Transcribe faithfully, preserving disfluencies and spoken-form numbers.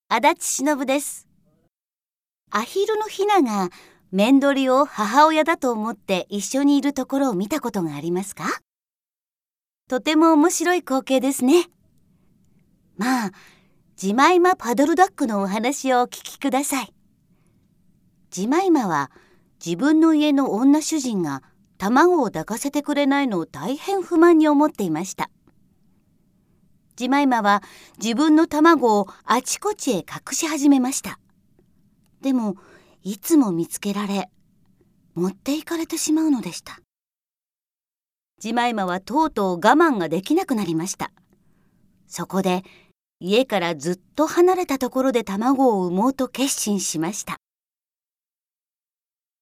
足立忍です。アヒルのヒナがメンドリを母親だと思って一緒にいるところを見たことがありますか？とても面白い光景ですね。まあ、ジマイマパドルダックのお話をお聞きください。ジマイマは自分の家の女主人が卵を抱かせてくれないのを大変不満に思っていました。ジマイマは自分の卵をあちこちへ隠し始めました。でもいつも見つけられ、持っていかれてしまうのでした。ジマイマはとうとう我慢ができなくなりました。そこで家からずっと離れたところで卵を産もうと決心しました。